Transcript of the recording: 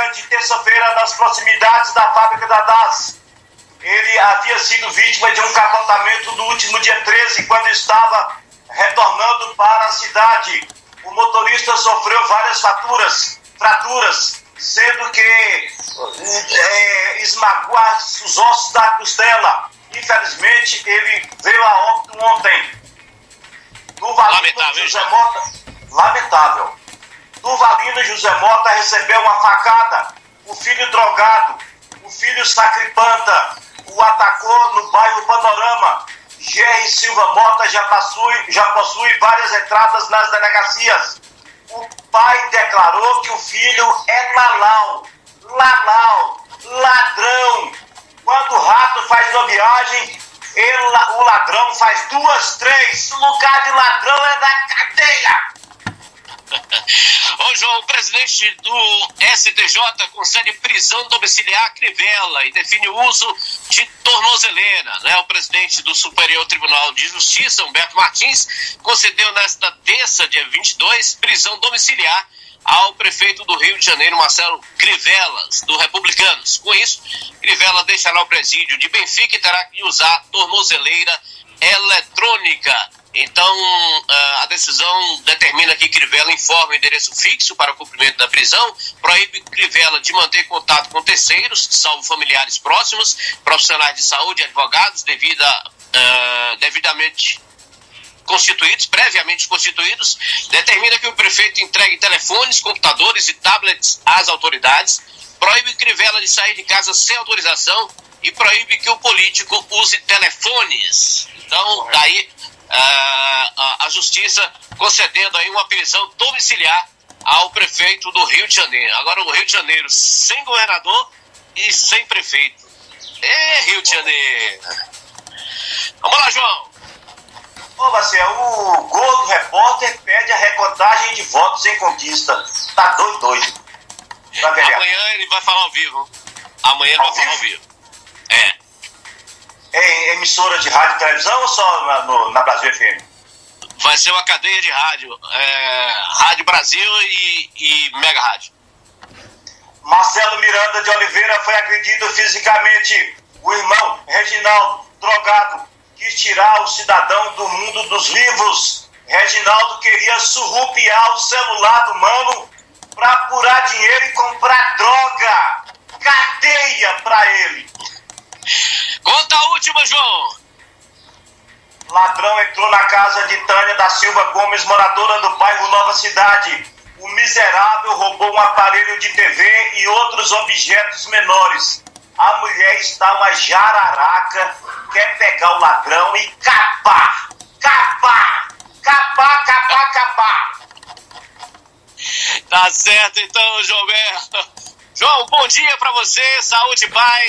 manhã de terça-feira nas proximidades da fábrica da DAS. Ele havia sido vítima de um capotamento no último dia 13, quando estava retornando para a cidade. O motorista sofreu várias fraturas, sendo que esmagou os ossos da costela. Infelizmente, ele veio a óbito ontem. Lamentável. Durvalino José Mota recebeu uma facada. O filho drogado, o filho sacripanta, o atacou no bairro Panorama. G.R. Silva Mota já possui várias entradas nas delegacias. O pai declarou que o filho é ladrão. Quando o rato faz uma viagem, o ladrão faz 2, 3. O lugar de ladrão é na cadeia. Ô João, o presidente do STJ concede prisão domiciliar a Crivella e define o uso de tornozeleira, né? O presidente do Superior Tribunal de Justiça, Humberto Martins, concedeu nesta terça, dia 22, prisão domiciliar ao prefeito do Rio de Janeiro, Marcelo Crivella, do Republicanos. Com isso, Crivella deixará o presídio de Benfica e terá que usar tornozeleira eletrônica. Então, a decisão determina que Crivella informe o endereço fixo para o cumprimento da prisão, proíbe Crivella de manter contato com terceiros, salvo familiares próximos, profissionais de saúde, advogados, devidamente constituídos, previamente constituídos, determina que o prefeito entregue telefones, computadores e tablets às autoridades, proíbe Crivella de sair de casa sem autorização e proíbe que o político use telefones. Então, daí a Justiça concedendo aí uma prisão domiciliar ao prefeito do Rio de Janeiro. Agora o Rio de Janeiro sem governador e sem prefeito. Rio de Janeiro. Vamos lá, João. Ô, Marcelo, o Gol do Repórter pede a recontagem de votos em Conquista. Tá doido. Amanhã ele vai falar ao vivo. Amanhã ele vai falar ao vivo. É emissora de rádio e televisão ou só na Brasil FM? Vai ser uma cadeia de rádio. Rádio Brasil e Mega Rádio. Marcelo Miranda de Oliveira foi agredido fisicamente. O irmão Reginaldo, drogado, quis tirar o cidadão do mundo dos vivos. Reginaldo queria surrupiar o celular do mano para apurar dinheiro e comprar droga. Cadeia pra ele. Conta a última, João. Ladrão entrou na casa de Tânia da Silva Gomes, moradora do bairro Nova Cidade. O miserável roubou um aparelho de TV e outros objetos menores. A mulher está uma jararaca, quer pegar o ladrão e capar. Tá certo então, João Berto. João, bom dia pra você, saúde e paz.